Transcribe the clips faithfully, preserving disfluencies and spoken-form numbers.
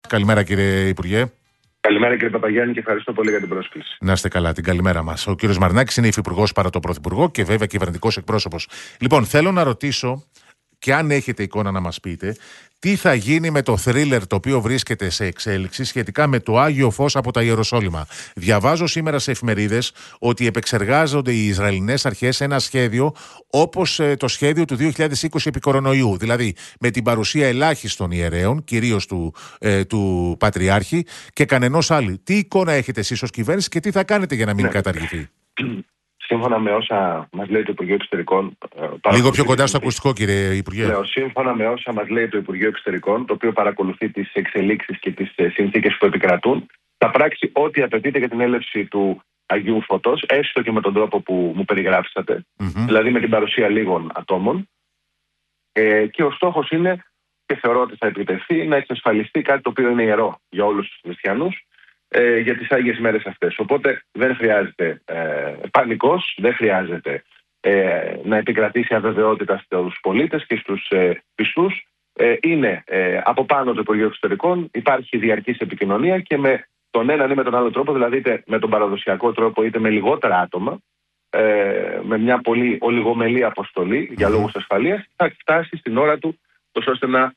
Καλημέρα, κύριε Υπουργέ. Καλημέρα, κύριε Παπαγιάννη, και ευχαριστώ πολύ για την πρόσκληση. Να είστε καλά, την καλημέρα μας. Ο κύριος Μαρινάκης είναι υφυπουργός παρά το πρωθυπουργό και βέβαια κυβερνητικός εκπρόσωπος. Λοιπόν, θέλω να ρωτήσω, και αν έχετε εικόνα να μας πείτε, τι θα γίνει με το θρίλερ το οποίο βρίσκεται σε εξέλιξη σχετικά με το Άγιο Φως από τα Ιεροσόλυμα. Διαβάζω σήμερα σε εφημερίδες ότι επεξεργάζονται οι Ισραηλινές αρχές ένα σχέδιο όπως το σχέδιο του δύο χιλιάδες είκοσι επί κορονοϊού. Δηλαδή με την παρουσία ελάχιστων ιερέων, κυρίως του, ε, του Πατριάρχη και κανενός άλλου. Τι εικόνα έχετε εσείς ως κυβέρνηση και τι θα κάνετε για να μην ναι. καταργηθεί? Σύμφωνα με όσα μας λέει το Υπουργείο Εξωτερικών. Λίγο πιο κοντά στο ακουστικό, κύριε Υπουργέ. Λέω, σύμφωνα με όσα μας λέει το Υπουργείο Εξωτερικών, το οποίο παρακολουθεί τις εξελίξεις και τις συνθήκες που επικρατούν, θα πράξει ό,τι απαιτείται για την έλευση του Αγίου Φωτός, έστω και με τον τρόπο που μου περιγράψατε, mm-hmm. δηλαδή με την παρουσία λίγων ατόμων. Ε, και ο στόχος είναι, και θεωρώ ότι θα επιτευχθεί, να εξασφαλιστεί κάτι το οποίο είναι ιερό για όλους τους χριστιανούς. Ε, για τις Άγιες μέρες αυτές. Οπότε δεν χρειάζεται ε, πανικός, δεν χρειάζεται ε, να επικρατήσει αβεβαιότητα στους πολίτες και στους ε, πιστούς. Ε, είναι ε, από πάνω το Υπουργείο Εξωτερικών, υπάρχει διαρκής επικοινωνία και με τον έναν ή με τον άλλο τρόπο, δηλαδή είτε με τον παραδοσιακό τρόπο είτε με λιγότερα άτομα, ε, με μια πολύ ολιγομελή αποστολή για λόγους ασφαλείας, θα φτάσει στην ώρα του, ώστε να,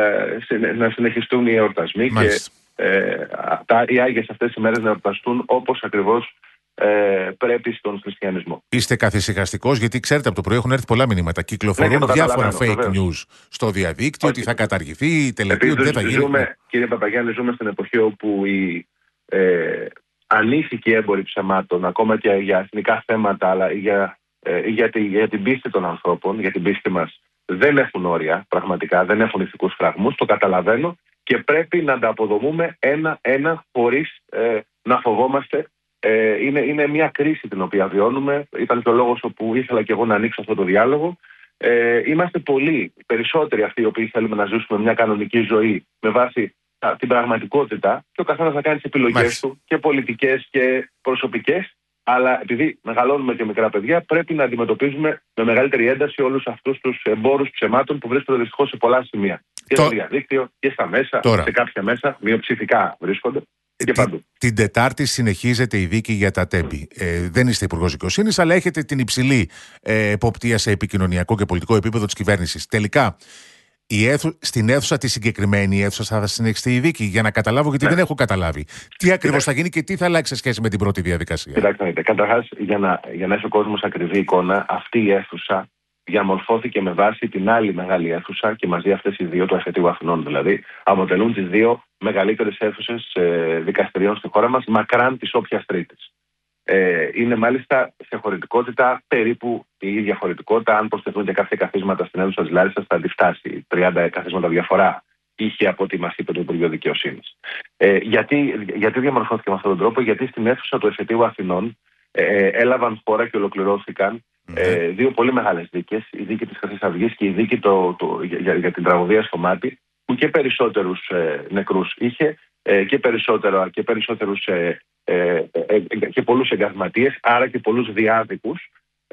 ε, να συνεχιστούν οι εορτασμοί. Μάλιστα. Και Ε, τα, οι Άγιες αυτές οι μέρες να εορταστούν όπως ακριβώς ε, πρέπει στον χριστιανισμό. Είστε καθησυχαστικός, γιατί ξέρετε από το πρωί έχουν έρθει πολλά μηνύματα. Κυκλοφορούν ναι, διάφορα fake βεβαίως. news στο διαδίκτυο, ότι θα καταργηθεί η τελετή, ότι δεν θα γίνει. Ζούμε, κύριε Παπαγιάννη, ζούμε στην εποχή όπου οι ε, ανήθικοι έμποροι ψεμάτων, ακόμα και για εθνικά θέματα, αλλά για, ε, για, τη, για την πίστη των ανθρώπων, για την πίστη μας, δεν έχουν όρια, πραγματικά, δεν έχουν ηθικούς φραγμούς, το καταλαβαίνω. Και πρέπει να τα αποδομούμε ένα-ένα χωρίς ε, να φοβόμαστε. Ε, είναι, είναι μια κρίση την οποία βιώνουμε. Ήταν και ο λόγος όπου ήθελα και εγώ να ανοίξω αυτό το διάλογο. Ε, είμαστε πολλοί, περισσότεροι αυτοί οι οποίοι θέλουμε να ζήσουμε μια κανονική ζωή με βάση α, την πραγματικότητα, και ο καθένας να κάνει τις επιλογές Μάλιστα. του, και πολιτικές και προσωπικές. Αλλά επειδή μεγαλώνουμε και μικρά παιδιά, πρέπει να αντιμετωπίζουμε με μεγαλύτερη ένταση όλους αυτούς τους εμπόρους ψεμάτων που βρίσκονται δυστυχώς σε πολλά σημεία. Και το... στο διαδίκτυο και στα μέσα, Τώρα. σε κάποια μέσα, μειοψηφικά βρίσκονται και Την, παντού. Την Τετάρτη συνεχίζεται η δίκη για τα τέμπη. Ε, δεν είστε υπουργός δικαιοσύνης, αλλά έχετε την υψηλή ε, εποπτεία σε επικοινωνιακό και πολιτικό επίπεδο της κυβέρνησης. Τελικά, η αίθου, στην αίθουσα τη συγκεκριμένη αίθουσα θα συνεχιστεί η δίκη, για να καταλάβω, γιατί ναι. δεν έχω καταλάβει. Τι ακριβώς θα γίνει και τι θα αλλάξει σε σχέση με την πρώτη διαδικασία? Κοιτάξτε, καταρχάς, για να, για να έχει ο κόσμος ακριβή εικόνα, αυτή η αίθουσα διαμορφώθηκε με βάση την άλλη μεγάλη αίθουσα, και μαζί αυτές οι δύο, του Εφετείου Αθηνών δηλαδή, αποτελούν τις δύο μεγαλύτερες αίθουσες ε, δικαστηριών στη χώρα μας, μακράν της όποιας τρίτης. Ε, είναι μάλιστα σε χωρητικότητα περίπου η ίδια χωρητικότητα. Αν προσθεθούν και κάποια καθίσματα στην αίθουσα της Λάρισσας, θα αντιφτάσει. τριάντα καθίσματα διαφορά είχε από ό,τι μας είπε το Υπουργείο Δικαιοσύνης. Ε, γιατί, γιατί διαμορφώθηκε με αυτόν τον τρόπο? Γιατί στην αίθουσα του Εφετείου Αθηνών ε, έλαβαν χώρα και ολοκληρώθηκαν mm-hmm. ε, δύο πολύ μεγάλες δίκες. Η δίκη της Χρυσής Αυγής και η δίκη το, το, για, για την τραγωδία στο Μάτι, που και περισσότερους ε, νεκρούς είχε ε, και, περισσότερο, και περισσότερους ε, ε, ε, ε, και πολλούς εγκαθματίες, άρα και πολλούς διάδικους.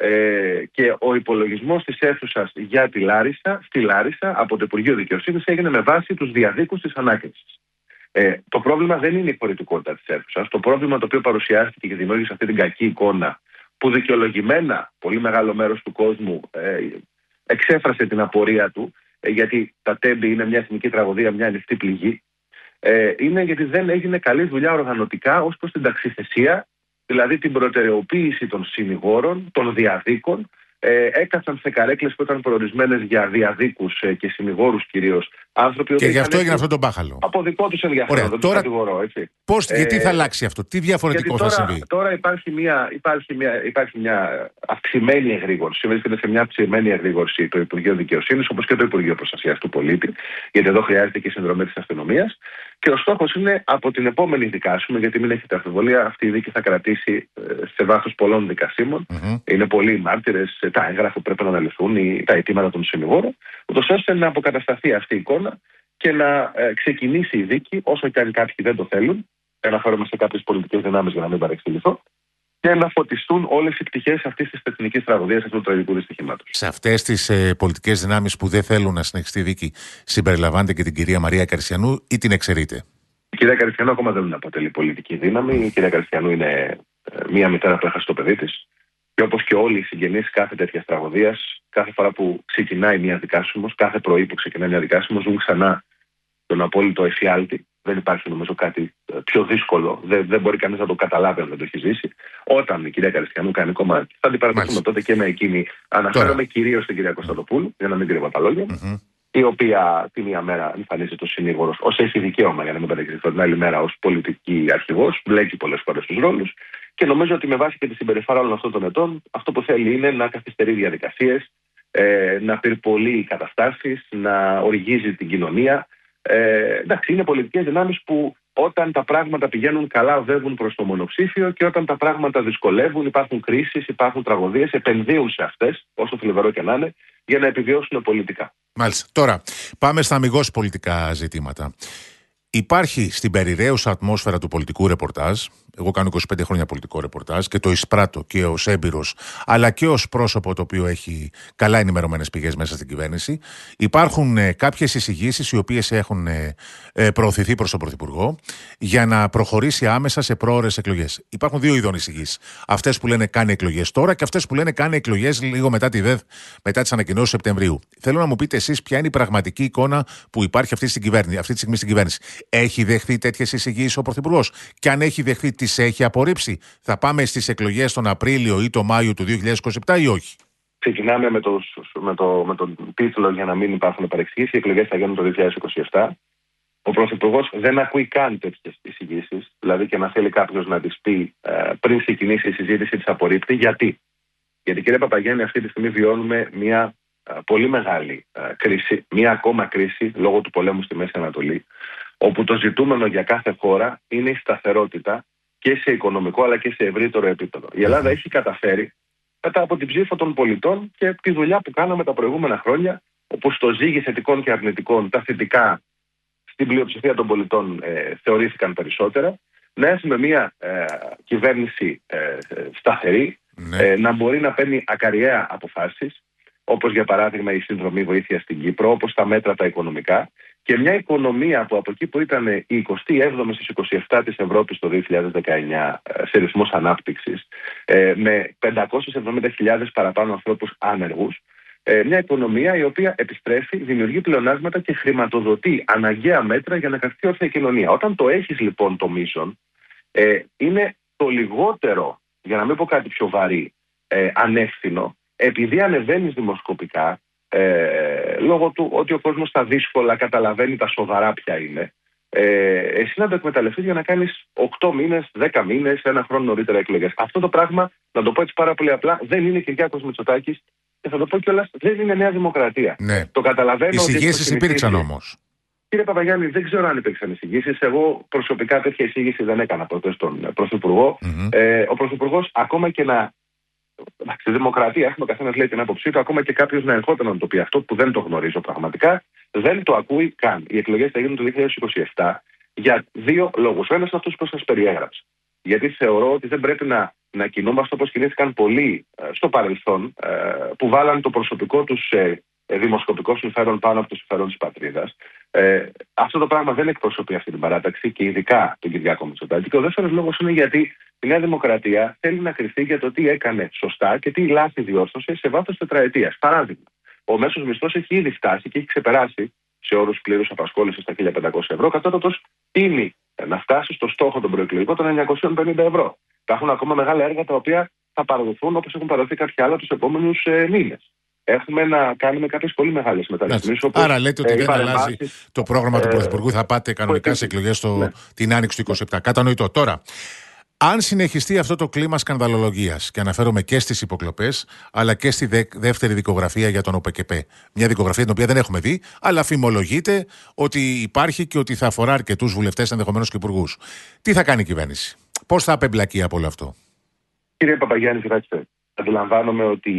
Ε, και ο υπολογισμός της αίθουσας για τη Λάρισα, στη Λάρισα από το Υπουργείο Δικαιοσύνης έγινε με βάση τους διαδίκους της ανάκρισης. Ε, το πρόβλημα δεν είναι η χωρητικότητα της αίθουσας. Το πρόβλημα το οποίο παρουσιάστηκε και δημιούργησε αυτή την κακή εικόνα, που δικαιολογημένα πολύ μεγάλο μέρος του κόσμου ε, εξέφρασε την απορία του, ε, γιατί τα τέμπη είναι μια εθνική τραγωδία, μια ανοιχτή πληγή, ε, είναι γιατί δεν έγινε καλή δουλειά οργανωτικά ως προς την ταξιθεσία, δηλαδή την προτεραιοποίηση των συνηγόρων, των διαδίκων. Ε, έκατσαν σε καρέκλες που ήταν προορισμένες για διαδίκους ε, και συνηγόρους κυρίως άνθρωποι. Και γι' αυτό έγινε αυτό το μπάχαλο. Από δικό τους ενδιαφέρον. Δεν τους κατηγορώ, έτσι. Πώς, ε, γιατί θα αλλάξει αυτό, τι διαφορετικό τώρα, θα συμβεί? Τώρα υπάρχει μια, υπάρχει μια, υπάρχει μια αυξημένη εγρήγορση. Βρίσκεται σε μια αυξημένη εγρήγορση το Υπουργείο Δικαιοσύνης, όπως και το Υπουργείο Προστασίας του Πολίτη, γιατί εδώ χρειάζεται και η συνδρομή της αστυνομίας. Και ο στόχος είναι από την επόμενη δικάσιμο, γιατί μην έχετε αμφιβολία, αυτή η δίκη θα κρατήσει σε βάθος πολλών δικασίμων. Mm-hmm. Είναι πολλοί οι μάρτυρες, τα έγγραφα που πρέπει να αναλυθούν, τα αιτήματα των συνηγόρων, ούτως ώστε να αποκατασταθεί αυτή η εικόνα και να ε, ξεκινήσει η δίκη, όσο και αν κάποιοι δεν το θέλουν. Αναφέρομαι σε κάποιες πολιτικές δυνάμεις για να μην παρεξηγηθώ. Και να φωτιστούν όλες οι πτυχές αυτής της εθνικής τραγωδίας, αυτού του τραγικού δυστυχήματος. Σε αυτές τις ε, πολιτικές δυνάμεις που δεν θέλουν να συνεχιστεί η δίκη, συμπεριλαμβάνεται και την κυρία Μαρία Καρσιανού ή την εξαιρείτε? κυρία Καριστιανού ακόμα δεν αποτελεί πολιτική δύναμη. Η κυρία Καριστιανού είναι μία μητέρα που έχασε το παιδί της. Και όπως και όλοι οι συγγενείς κάθε τέτοια τραγωδίας, κάθε φορά που ξεκινάει μια δικάσιμος, κάθε πρωί που ξεκινάει μια δικάσιμος, ζουν ξανά τον απόλυτο εφιάλτη. Δεν υπάρχει νομίζω κάτι πιο δύσκολο. Δεν, δεν μπορεί κανείς να το καταλάβει αν δεν το έχει ζήσει. Όταν η κυρία Καριστιανού κάνει κόμμα, θα αντιπαρατεθούμε τότε και με εκείνη. Αναφέρομαι κυρίως στην κυρία Κωνσταντοπούλου, για να μην κρύβω τα λόγια. Mm-hmm. Η οποία τη μία μέρα εμφανίζεται ως συνήγορος, ως έχει δικαίωμα για να μην παρεξηγηθώ, την άλλη μέρα ως πολιτική αρχηγός, μπλέκει πολλές φορές τους ρόλους και νομίζω ότι με βάση και τη συμπεριφορά όλων αυτών των ετών, αυτό που θέλει είναι να καθυστερεί διαδικασίες, ε, να πυρπολεί καταστάσεις, να οργίζει την κοινωνία. Ε, εντάξει, είναι πολιτικές δυνάμεις που όταν τα πράγματα πηγαίνουν καλά οδεύουν προς το μονοψήφιο και όταν τα πράγματα δυσκολεύουν, υπάρχουν κρίσεις, υπάρχουν τραγωδίες, επενδύουν σε αυτές, όσο θλιβερό και να είναι, για να επιβιώσουν πολιτικά. Μάλιστα. Τώρα, πάμε στα αμιγώς πολιτικά ζητήματα. Υπάρχει στην περιραίουσα ατμόσφαιρα του πολιτικού ρεπορτάζ, εγώ κάνω είκοσι πέντε χρόνια πολιτικό ρεπορτάζ και το εισπράττω και ως έμπειρος, αλλά και ως πρόσωπο το οποίο έχει καλά ενημερωμένες πηγές μέσα στην κυβέρνηση. Υπάρχουν ε, κάποιες εισηγήσεις οι οποίες έχουν ε, ε, προωθηθεί προς τον Πρωθυπουργό για να προχωρήσει άμεσα σε πρόωρες εκλογές. Υπάρχουν δύο ειδών εισηγήσεις. Αυτές που λένε κάνει εκλογές τώρα και αυτές που λένε κάνει εκλογές λίγο μετά τη ΔΕΔ, μετά τις ανακοινώσεις Σεπτεμβρίου. Θέλω να μου πείτε εσείς ποια είναι η πραγματική εικόνα που υπάρχει αυτή, στην κυβέρνηση, αυτή τη στιγμή στην κυβέρνηση. Έχει δεχθεί τέτοιες εισηγήσεις ο Πρωθυπουργός? Και αν έχει δεχθεί, τις έχει απορρίψει? Θα πάμε στις εκλογές τον Απρίλιο ή τον Μάιο του δύο χιλιάδες είκοσι επτά ή όχι? Ξεκινάμε με, το, με, το, με τον τίτλο για να μην υπάρχουν παρεξηγήσεις. Οι εκλογές θα γίνουν το δύο χιλιάδες είκοσι επτά. Ο Πρωθυπουργός δεν ακούει καν τέτοιες εισηγήσεις. Δηλαδή και να θέλει κάποιος να τις πει ε, πριν ξεκινήσει η συζήτηση, τις απορρίπτει. Γιατί? Γιατί κύριε Παπαγιάννη, αυτή τη στιγμή βιώνουμε μια ε, πολύ μεγάλη ε, κρίση, μια ακόμα κρίση λόγω του πολέμου στη Μέση Ανατολή, όπου το ζητούμενο για κάθε χώρα είναι η σταθερότητα και σε οικονομικό αλλά και σε ευρύτερο επίπεδο. Η Ελλάδα έχει καταφέρει μετά από την ψήφο των πολιτών και τη δουλειά που κάναμε τα προηγούμενα χρόνια, όπου στο ζύγι θετικών και αρνητικών τα θετικά στην πλειοψηφία των πολιτών ε, θεωρήθηκαν περισσότερα, να έχουμε μια ε, κυβέρνηση ε, σταθερή, ναι. ε, να μπορεί να παίρνει ακαριαία αποφάσεις, όπως για παράδειγμα η συνδρομή βοήθεια στην Κύπρο, όπως τα μέτρα τα οικονομικά, και μια οικονομία που από εκεί που ήταν η εικοστή έβδομη στις είκοσι επτά της Ευρώπης το δύο χιλιάδες δεκαεννιά σε ρυθμός ανάπτυξης, με πεντακόσιες εβδομήντα χιλιάδες παραπάνω ανθρώπους άνεργους, μια οικονομία η οποία επιστρέφει, δημιουργεί πλεονάσματα και χρηματοδοτεί αναγκαία μέτρα για να καθίσει όρθια η κοινωνία. Όταν το έχεις λοιπόν το μείζον, είναι το λιγότερο, για να μην πω κάτι πιο βαρύ, ανεύθυνο, επειδή ανεβαίνεις δημοσκοπικά, Ε, λόγω του ότι ο κόσμος τα δύσκολα καταλαβαίνει τα σοβαρά ποια είναι, ε, εσύ να το εκμεταλλευτείς για να κάνεις οκτώ μήνες, δέκα μήνες, ένα χρόνο νωρίτερα εκλογές. Αυτό το πράγμα, να το πω έτσι πάρα πολύ απλά, δεν είναι Κυριάκος Μητσοτάκης και θα το πω κιόλας, δεν είναι Νέα Δημοκρατία. Ναι. Το καταλαβαίνω. Οι εισηγήσεις υπήρξαν όμως. Κύριε Παπαγιάννη, δεν ξέρω αν υπήρξαν εισηγήσεις. Εγώ προσωπικά τέτοια εισήγηση δεν έκανα ποτέ στον Πρωθυπουργό. Mm-hmm. Ε, ο Πρωθυπουργός, ακόμα και να. Στη δημοκρατία έχουμε, ο καθένας λέει την άποψή του, ακόμα και κάποιος να ερχόταν να το πει αυτό, που δεν το γνωρίζω πραγματικά, δεν το ακούει καν. Οι εκλογές θα γίνουν το δύο χιλιάδες είκοσι επτά για δύο λόγους. Ο ένας είναι αυτός που σας περιέγραψα. Γιατί θεωρώ ότι δεν πρέπει να, να κινούμαστε όπως κινήθηκαν πολλοί ε, στο παρελθόν, ε, που βάλαν το προσωπικό τους ε, ε, δημοσκοπικό συμφέρον πάνω από το συμφέρον της πατρίδας. Ε, αυτό το πράγμα δεν εκπροσωπεί αυτή την παράταξη και ειδικά τον Κυριάκο Μητσοτάκη. Και ο δεύτερος λόγος είναι γιατί η Νέα Δημοκρατία θέλει να κριθεί για το τι έκανε σωστά και τι λάθη διόρθωσε σε βάθος τετραετίας. Παράδειγμα, ο μέσος μισθός έχει ήδη φτάσει και έχει ξεπεράσει σε όρους πλήρους απασχόλησης τα χίλια πεντακόσια ευρώ. Κατώτατος τίνει να φτάσει στο στόχο των προεκλογικών των εννιακόσια πενήντα ευρώ. Υπάρχουν ακόμα μεγάλα έργα τα οποία θα παραδοθούν όπως έχουν παραδοθεί κάποια άλλα τους επόμενους ε, μήνες. Έχουμε να κάνουμε κάποιες πολύ μεγάλες μεταρρυθμίσεις. Άρα λέτε ότι ε, δεν αλλάζει το πρόγραμμα ε, του Πρωθυπουργού, θα πάτε κανονικά σε εκλογές ναι. την Άνοιξη του είκοσι επτά. Κατανοητό. Τώρα, αν συνεχιστεί αυτό το κλίμα σκανδαλολογίας, και αναφέρομαι και στις υποκλοπές, αλλά και στη δε, δεύτερη δικογραφία για τον ΟΠΕΚΕΠΕ, μια δικογραφία την οποία δεν έχουμε δει, αλλά φημολογείται ότι υπάρχει και ότι θα αφορά αρκετούς βουλευτές, ενδεχομένως και υπουργούς. Τι θα κάνει η κυβέρνηση, πώς θα απεμπλακεί από όλο αυτό? Κύριε Παπαγιάννη, κοιτάξτε, αντιλαμβάνομαι ότι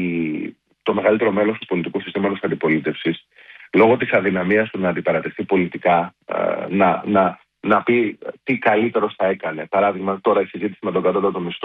το μεγαλύτερο μέλος του πολιτικού συστήματος αντιπολίτευσης, λόγω της αδυναμίας του να αντιπαρατεθεί πολιτικά, να, να, να πει τι καλύτερο θα έκανε. Παράδειγμα, τώρα η συζήτηση με τον κατώτατο μισθό.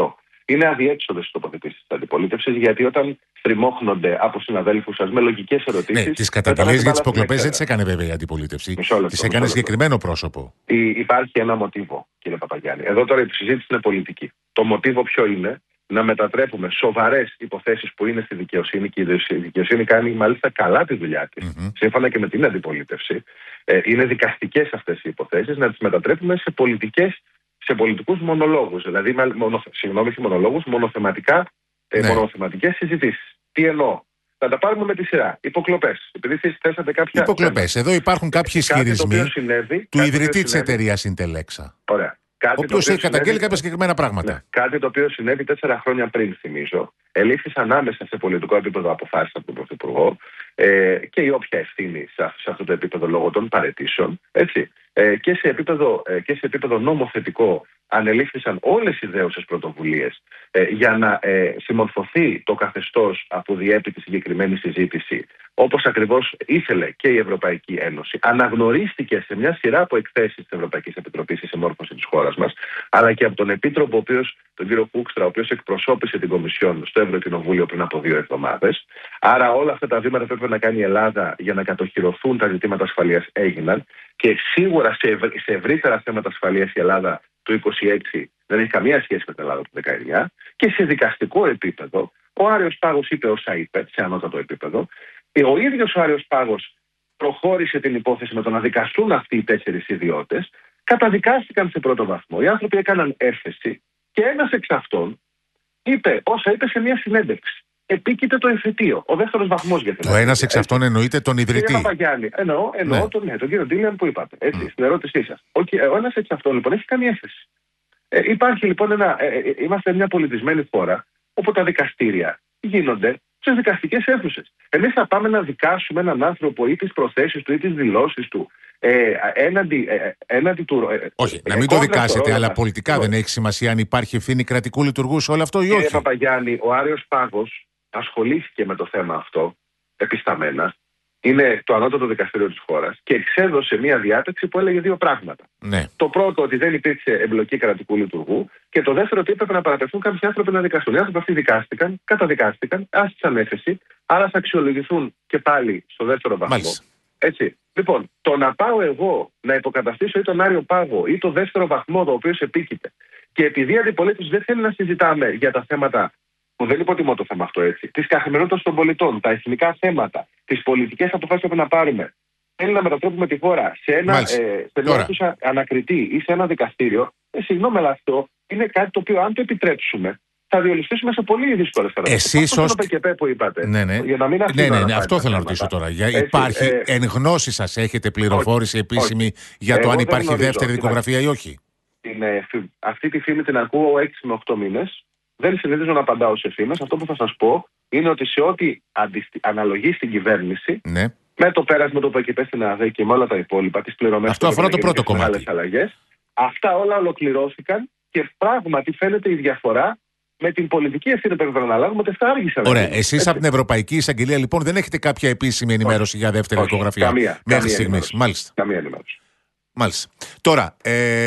είναι αδιέξοδες στις τοποθετήσεις της αντιπολίτευσης, γιατί όταν στριμώχνονται από συναδέλφους σας με λογικές ερωτήσεις. Ναι, τις καταγγελίες για τις υποκλοπές δεν τις έκανε βέβαια η αντιπολίτευση. Τις έκανε συγκεκριμένο πρόσωπο. Υπάρχει ένα μοτίβο, κύριε Παπαγιάννη. Εδώ τώρα η συζήτηση είναι πολιτική. Το μοτίβο ποιο είναι? Να μετατρέπουμε σοβαρές υποθέσεις που είναι στη δικαιοσύνη, και η δικαιοσύνη κάνει μάλιστα καλά τη δουλειά της, mm-hmm. σύμφωνα και με την αντιπολίτευση. Ε, είναι δικαστικές αυτές οι υποθέσεις, να τις μετατρέπουμε σε πολιτικές, σε πολιτικούς μονολόγους. Δηλαδή, μονο, συγγνώμη, μονολόγους, μονοθεματικά, ε, ναι. μονοθεματικές συζητήσεις. Τι εννοώ? Θα τα πάρουμε με τη σειρά. Υποκλοπές. Επειδή εσείς θέσατε κάποια. Υποκλοπές. Εδώ υπάρχουν κάποιοι ισχυρισμοί του ιδρυτή της εταιρείας Συντελέξα. Ωραία. Ο οποίος έχει καταγγείλει κάποια συγκεκριμένα πράγματα. Ναι, κάτι το οποίο συνέβη τέσσερα χρόνια πριν, θυμίζω. Ελήφθησαν άμεσα σε πολιτικό επίπεδο αποφάσεις από τον Πρωθυπουργό ε, και η όποια ευθύνη σε, σε αυτό το επίπεδο λόγω των παραιτήσεων. Έτσι. Ε, και, σε επίπεδο, ε, και σε επίπεδο νομοθετικό ανελήφθησαν όλες οι δέουσες πρωτοβουλίες ε, για να ε, συμμορφωθεί το καθεστώς που διέπει τη συγκεκριμένη συζήτηση, όπως ακριβώς ήθελε και η Ευρωπαϊκή Ένωση. Αναγνωρίστηκε σε μια σειρά από εκθέσεις της Ευρωπαϊκής Επιτροπής η συμμόρφωση της χώρας μας, αλλά και από τον Επίτροπο, ο οποίος, τον κύριο Κούκστρα, ο οποίος εκπροσώπησε την Κομισιόν στο Ευρωκοινοβούλιο πριν από δύο εβδομάδες. Άρα όλα αυτά τα βήματα που έπρεπε να κάνει η Ελλάδα για να κατοχυρωθούν τα ζητήματα ασφαλείας έγιναν, και σίγουρα σε, ευ... σε ευρύτερα θέματα ασφαλείας η Ελλάδα του είκοσι έξι δεν έχει καμία σχέση με την Ελλάδα του δεκαεννιά, και σε δικαστικό επίπεδο ο Άριος Πάγος είπε όσα είπε, σε ανώτατο επίπεδο. Ο ίδιος ο Άριος Πάγος προχώρησε την υπόθεση με το να δικαστούν αυτοί οι τέσσερις ιδιώτες, καταδικάστηκαν σε πρώτο βαθμό. Οι άνθρωποι έκαναν έφεση και ένας εξ αυτών είπε όσα είπε σε μια συνέντευξη. Επίκειται το εφετείο. Ο δεύτερος βαθμός για την. Ο ένας εξ αυτών εννοείται τον ιδρυτή. Κύριε Παπαγιάννη, εννοώ, εννοώ ναι. τον, ναι, τον κύριο Ντίλιαν που είπατε. Έτσι, mm. στην ερώτησή σας. Ο, ο ένας εξ αυτών λοιπόν έχει κάνει έφεση. Ε, υπάρχει λοιπόν ένα. Ε, ε, είμαστε μια πολιτισμένη χώρα όπου τα δικαστήρια γίνονται στις δικαστικές αίθουσες. Εμείς θα πάμε να δικάσουμε έναν άνθρωπο ή τις προθέσεις του ή τις δηλώσεις του ε, έναντι, ε, έναντι του. Ε, όχι, ε, να μην ε, το δικάσετε, αλλά πολιτικά ε, δεν έχει σημασία αν υπάρχει ευθύνη κρατικού λειτουργού σε όλο αυτό ή όχι. Κύριε Παπαγιάννη, ο Άριος Πάγος ασχολήθηκε με το θέμα αυτό επισταμμένα. Είναι το ανώτατο δικαστήριο της χώρας και εξέδωσε μια διάταξη που έλεγε δύο πράγματα. Ναι. Το πρώτο, ότι δεν υπήρξε εμπλοκή κρατικού λειτουργού, και το δεύτερο, ότι έπρεπε να παραπευθούν κάποιοι άνθρωποι να δικαστούν. Οι άνθρωποι αυτοί δικάστηκαν, καταδικάστηκαν, άσκησαν έφεση, άρα θα αξιολογηθούν και πάλι στο δεύτερο βαθμό. Μάλιστα. Έτσι. Λοιπόν, το να πάω εγώ να υποκαταστήσω ή τον Άριο Πάγο ή το δεύτερο βαθμό, το οποίο επίκειται, και επειδή η αντιπολίτευση δεν θέλει να συζητάμε για τα θέματα. Που δεν υποτιμώ το θέμα αυτό έτσι. Τη καθημερινότητα των πολιτών, τα εθνικά θέματα, τις πολιτικές αποφάσεις που πρέπει να πάρουμε. Θέλει να μετατρέπουμε τη χώρα σε ένα ε, σε μια αίθουσα ανακριτή ή σε ένα δικαστήριο. Ε, συγγνώμη, αλλά αυτό είναι κάτι το οποίο, αν το επιτρέψουμε, θα διολυστήσουμε σε πολύ δύσκολες καταστάσεις. Εσείς ως. Που είπατε, ναι, ναι. Για να μην ναι, ναι, ναι, αυτό θέλω να ρωτήσω τώρα. Για, Έτσι, υπάρχει ε, εν γνώση σας, έχετε πληροφόρηση όχι, επίσημη όχι. για το Εγώ αν υπάρχει γνωρίζω, δεύτερη δικογραφία ή όχι. Είναι, αυτή τη φήμη την ακούω έξι με οκτώ μήνες. Δεν συνηθίζω να απαντάω σε φήμες. Αυτό που θα σας πω είναι ότι σε ό,τι αντιστη... αναλογεί στην κυβέρνηση, ναι. με το πέρασμα του ΠΚΠ στην ΑΔΕ και με όλα τα υπόλοιπα, τις πληρωμές αυτό αφορά το πρώτο κομμάτι. Αλλαγές, αυτά όλα ολοκληρώθηκαν και πράγματι φαίνεται η διαφορά με την πολιτική ευθύνη που πρέπει να αναλάβουμε, ότι αυτά άργησαν. Ωραία. Εσείς από την Ευρωπαϊκή Εισαγγελία λοιπόν δεν έχετε κάποια επίσημη ενημέρωση όχι, για δεύτερη όχι, δικογραφία καμία, μέχρι στιγμής. Μάλιστα. Καμία ενημέρωση. Μάλιστα. Τώρα,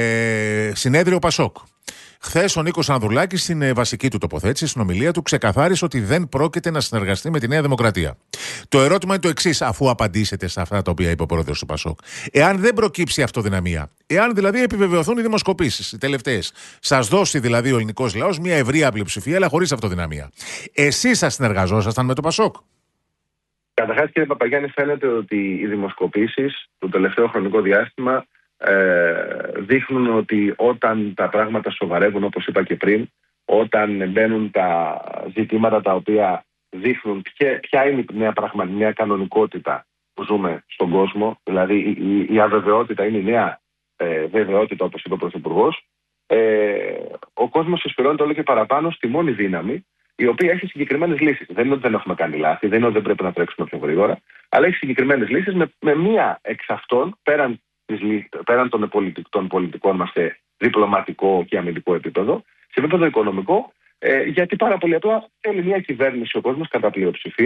ε, συνέδριο Πασόκ. Χθες ο Νίκος Ανδρουλάκης στην βασική του τοποθέτηση, στην ομιλία του, ξεκαθάρισε ότι δεν πρόκειται να συνεργαστεί με τη Νέα Δημοκρατία. Το ερώτημα είναι το εξής, αφού απαντήσετε σε αυτά τα οποία είπε ο πρόεδρος του Πασόκ. Εάν δεν προκύψει αυτοδυναμία, εάν δηλαδή επιβεβαιωθούν οι δημοσκοπήσεις, οι τελευταίες, σας δώσει δηλαδή ο ελληνικός λαός μια ευρεία πλειοψηφία, αλλά χωρίς αυτοδυναμία, εσείς θα συνεργαζόσασταν με το Πασόκ? Καταρχάς, κύριε Παπαγιάννη, φαίνεται ότι οι δημοσκοπήσεις το τελευταίο χρονικό διάστημα Ε, δείχνουν ότι όταν τα πράγματα σοβαρεύουν, όπως είπα και πριν, όταν μπαίνουν τα ζητήματα τα οποία δείχνουν ποια, ποια είναι μια, πραγμα, μια κανονικότητα που ζούμε στον κόσμο, δηλαδή η, η, η αβεβαιότητα είναι η νέα ε, βεβαιότητα, όπως είπε ο Πρωθυπουργός, ε, ο κόσμος συσφυρώνεται όλο και παραπάνω στη μόνη δύναμη, η οποία έχει συγκεκριμένες λύσεις. Δεν είναι ότι δεν έχουμε κάνει λάθη, δεν είναι ότι δεν πρέπει να τρέξουμε πιο γρήγορα, αλλά έχει συγκεκριμένες λύσεις με, με μία εξ αυτών, πέραν πέραν των, πολιτικ, των πολιτικών μας σε διπλωματικό και αμυντικό επίπεδο, σε επίπεδο οικονομικό, ε, γιατί πάρα πολύ απλά θέλει μια κυβέρνηση ο κόσμος κατά πλειοψηφία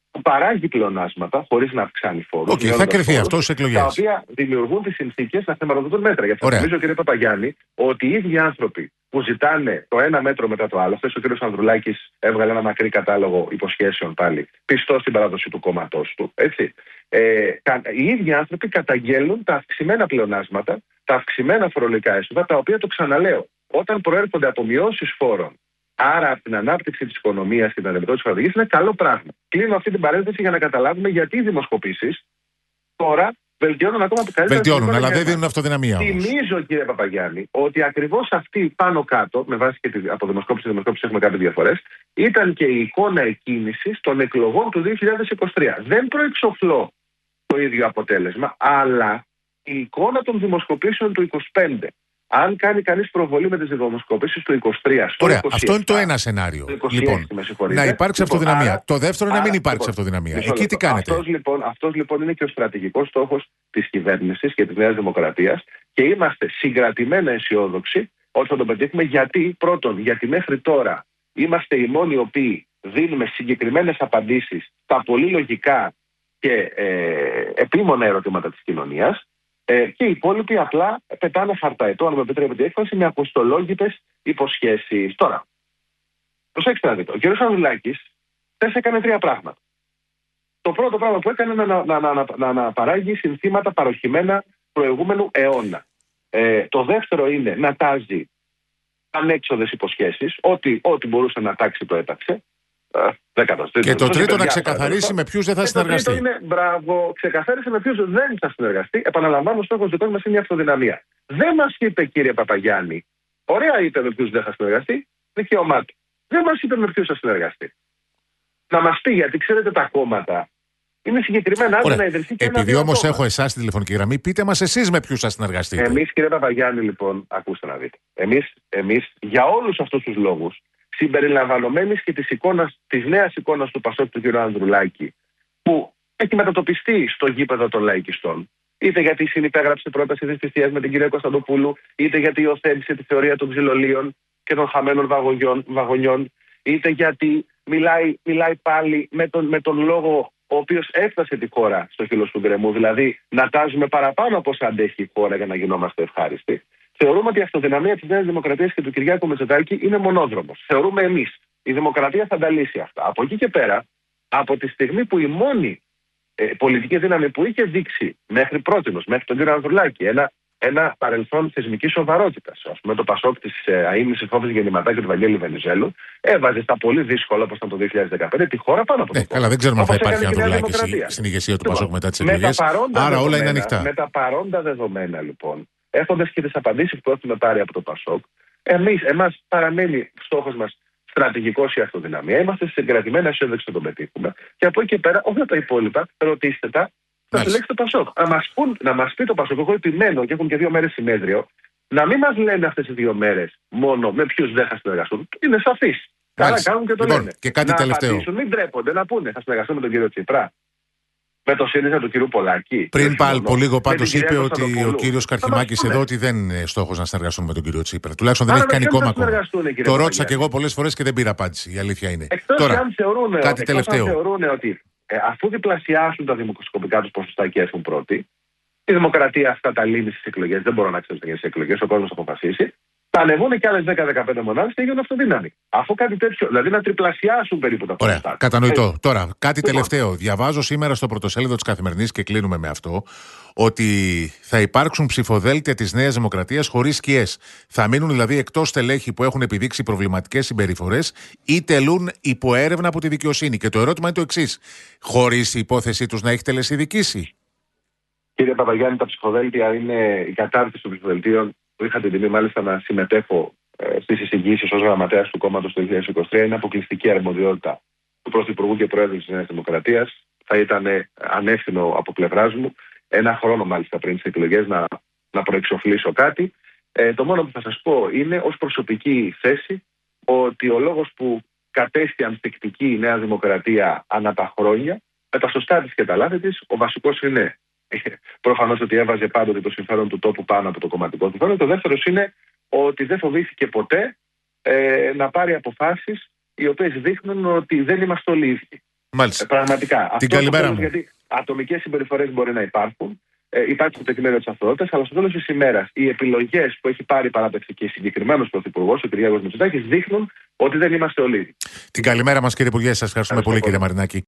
που παράγει πλεονάσματα χωρίς να αυξάνει φόρους. Okay, θα κρυθεί αυτό στις εκλογές. Τα οποία δημιουργούν τις συνθήκες να χρηματοδοτούν μέτρα. Γιατί θα νομίζω, κύριε Παπαγιάννη, ότι οι ίδιοι άνθρωποι που ζητάνε το ένα μέτρο μετά το άλλο, χθες ο κ. Ανδρουλάκης έβγαλε ένα μακρύ κατάλογο υποσχέσεων πάλι, πιστό στην παράδοση του κόμματός του. Έτσι. Ε, οι ίδιοι άνθρωποι καταγγέλνουν τα αυξημένα πλεονάσματα, τα αυξημένα φορολογικά έσοδα, τα οποία, το ξαναλέω, όταν προέρχονται από μειώσεις φόρων, άρα από την ανάπτυξη της οικονομίας και την αντιμετώπιση της φορολογίας, είναι καλό πράγμα. Κλείνω αυτή την παρένθεση για να καταλάβουμε γιατί οι δημοσκοπήσεις τώρα βελτιώνουν ακόμα πιο καλύτερα. Βελτιώνουν, αλλά δεν δίνουν αυτοδυναμία. Θυμίζω, κύριε Παπαγιάννη, ότι ακριβώς αυτή πάνω κάτω, με βάση και από δημοσκόπηση σε δημοσκόπηση έχουμε κάποιες διαφορές, ήταν και η εικόνα εκκίνησης των εκλογών του δύο χιλιάδες είκοσι τρία. Δεν προεξοφλώ το ίδιο αποτέλεσμα, αλλά η εικόνα των δημοσκοπήσεων του είκοσι πέντε. Αν κάνει κανείς προβολή με τις δημοσκοπήσεις του είκοσι τρία στο Ωραία, είκοσι επτά, αυτό είναι το ένα σενάριο. είκοσι έξι, Λοιπόν, να υπάρξει λοιπόν, αυτοδυναμία. Άρα, το δεύτερο, άρα, να μην υπάρξει λοιπόν, αυτοδυναμία. Μισό Εκεί τι κάνετε. Αυτός λοιπόν, αυτός λοιπόν είναι και ο στρατηγικός στόχος της κυβέρνησης και της Νέας Δημοκρατίας και είμαστε συγκρατημένα αισιόδοξοι ότι θα τον πετύχουμε. Γιατί, πρώτον, γιατί μέχρι τώρα είμαστε οι μόνοι οι οποίοι δίνουμε συγκεκριμένες απαντήσεις στα πολύ λογικά και ε, επίμονα ερωτήματα της κοινωνίας. Ε, και οι υπόλοιποι απλά πετάνε χαρταετό, αν με επιτρέπετε η έκφραση, με αποστολόγητες υποσχέσεις. Τώρα, προσέξτε να δείτε. Ο κ. Ανδρουλάκης χθες έκανε τρία πράγματα. Το πρώτο πράγμα που έκανε είναι να, να, να, να, να παράγει συνθήματα παροχημένα προηγούμενου αιώνα. Ε, το δεύτερο είναι να τάζει ανέξοδες υποσχέσεις, ό,τι, ό,τι μπορούσε να τάξει το έταξε. Και το τρίτο, να ξεκαθαρίσει με ποιους δεν θα συνεργαστεί. Το τρίτο είναι, μπράβο, ξεκαθάρισε με ποιους δεν θα συνεργαστεί. Επαναλαμβάνω, ο στόχος δικός μας είναι η αυτοδυναμία. Δεν μας είπε, κύριε Παπαγιάννη, ωραία είπε με ποιους δεν θα συνεργαστεί, δικαίωμά του. Δεν μας είπε με ποιους θα συνεργαστεί. Να μας πει, γιατί ξέρετε τα κόμματα είναι συγκεκριμένα, άλλο να ιδρυθεί και ένα. Επειδή όμως έχω εσάς στη τηλεφωνική γραμμή, πείτε μας εσείς με ποιους θα συνεργαστείτε. Εμείς, κύριε Παπαγιάννη, λοιπόν, ακούστε να δείτε. Εμείς, εμείς για όλους αυτούς τους λόγους, συμπεριλαμβανομένης και της, εικόνας, της νέας εικόνας του Πασόκ του κ. Ανδρουλάκη, που έχει μετατοπιστεί στο γήπεδο των λαϊκιστών, είτε γιατί συνυπέγραψε πρόταση δυσπιστίας με την κυρία Κωνσταντοπούλου, είτε γιατί υιοθέτησε τη θεωρία των ξυλολίων και των χαμένων βαγονιών, βαγονιών είτε γιατί μιλάει, μιλάει πάλι με τον, με τον λόγο ο οποίος έφτασε τη χώρα στο χείλος του γκρεμού, δηλαδή να τάζουμε παραπάνω από όσα αντέχει η χώρα για να γινόμαστε ευχάριστοι. Θεωρούμε ότι η αυτοδυναμία της Νέας Δημοκρατίας και του Κυριάκου Μητσοτάκη είναι μονόδρομος. Θεωρούμε εμείς. Η Δημοκρατία θα τα λύσει αυτά. Από εκεί και πέρα, από τη στιγμή που η μόνη ε, πολιτική δύναμη που είχε δείξει μέχρι πρότινος, μέχρι τον κύριο Ανδρουλάκη, ένα, ένα παρελθόν θεσμικής σοβαρότητας, ας πούμε το Πασόκ της ε, Αΐμνης Φόβης Γεννηματά και του Βαγγέλη Βενιζέλου, έβαζε στα πολύ δύσκολα, όπως ήταν το δύο χιλιάδες δεκαπέντε, τη χώρα πάνω από το ναι, καλά, δεν ξέρουμε αν θα υπάρχει Ανδρουλάκη στην ηγεσία του Πασόκ μετά τις εκλογές. Άρα όλα είναι ανοιχτά. Με τα παρόντα δεδομένα, λοιπόν, έχοντας και τις απαντήσεις που έχουμε πάρει από το Πασόκ, εμείς, εμάς παραμένει στόχος μας στρατηγικός η αυτοδυναμία. Είμαστε συγκρατημένα αισιόδοξοι να τον πετύχουμε. Και από εκεί και πέρα, όλα τα υπόλοιπα, ρωτήστε τα, θα επιλέξει το Πασόκ. Να μας, πούν, να μας πει το Πασόκ, εγώ επιμένω και έχουν και δύο μέρες συνέδριο, να μην μας λένε αυτές τις δύο μέρες μόνο με ποιους δεν θα συνεργαστούν. Είναι σαφείς. Καλά κάνουν και το λοιπόν, λένε. Και κάτι να τελευταίο. Απαντήσουν, μην τρέπονται να πούνε, θα συνεργαστούν με τον κύριο Τσίπρα. Με το ΣΥΡΙΖΑ του κυρίου Πολάκη. Πριν πάλι από λίγο πάντως είπε ότι ο κύριος Θα Καρχημάκης εδώ ότι δεν είναι στόχος να συνεργαστούν με τον κύριο Τσίπρα. Τουλάχιστον δεν έχει κάνει κόμμα ακόμα. Το ρώτησα και εγώ πολλές φορές και δεν πήρα απάντηση. Η αλήθεια είναι. Εκτός Τώρα, αν θεωρούν, κάτι τελευταίο. αν θεωρούν ότι ε, αφού διπλασιάσουν τα δημοσκοπικά τους ποσοστά και έρθουν πρώτοι, η Δημοκρατία αυτά τα λύνει στις εκλογές. Δεν μπορώ να ξέρω στις εκλογές, ο κόσμος θα αποφασίσει. Θα ανεβούν και άλλες δέκα με δεκαπέντε μονάδες και γίνουν αυτοδύναμοι. Αφού κάτι τέτοιο, δηλαδή να τριπλασιάσουν περίπου τα ποσοστά. Ωραία, κατανοητό. Έτσι. Τώρα, κάτι λοιπόν. τελευταίο. Διαβάζω σήμερα στο πρωτοσέλιδο της Καθημερινής και κλείνουμε με αυτό, ότι θα υπάρξουν ψηφοδέλτια της Νέας Δημοκρατίας χωρίς σκιές. Θα μείνουν δηλαδή εκτός στελέχη που έχουν επιδείξει προβληματικές συμπεριφορές ή τελούν υπό έρευνα από τη δικαιοσύνη. Και το ερώτημα είναι το εξής. Χωρίς η υπόθεσή τους να έχει τελεσιδικήσει. Κύριε Παπαγιάννη, τα ψηφοδέλτια είναι η κατάρτιση των ψηφοδελτίων. Που είχα την τιμή μάλιστα να συμμετέχω ε, στις εισηγήσεις ως γραμματέας του κόμματος το δύο χιλιάδες είκοσι τρία, είναι αποκλειστική αρμοδιότητα του Πρωθυπουργού και Προέδρου της Νέας Δημοκρατίας. Θα ήταν ανεύθυνο από πλευράς μου, ένα χρόνο μάλιστα πριν τις εκλογές, να, να προεξοφλήσω κάτι. Ε, το μόνο που θα σας πω είναι ως προσωπική θέση ότι ο λόγος που κατέστη ανθεκτική η Νέα Δημοκρατία ανά τα χρόνια, με τα σωστά της και τα λάθη της, ο βασικός είναι προφανώς ότι έβαζε πάντοτε το συμφέρον του τόπου πάνω από το κομματικό συμφέρον. Το δεύτερο είναι ότι δεν φοβήθηκε ποτέ ε, να πάρει αποφάσεις οι οποίες δείχνουν ότι δεν είμαστε όλοι ίδιοι. Μάλιστα. Ε, πραγματικά. Την καλημέρα μου. Γιατί ατομικές συμπεριφορές μπορεί να υπάρχουν. Ε, υπάρχει το τεκμήριο της αυτοδότητας, αλλά στο τέλος της ημέρας οι επιλογές που έχει πάρει η παράταξη και συγκεκριμένος πρωθυπουργός, ο κ. Μητσοτάκης, δείχνουν ότι δεν είμαστε όλοι. Την καλημέρα μας, κύριε Υπουργέ, σας ευχαριστούμε πολύ, κύριε Μαρινάκη.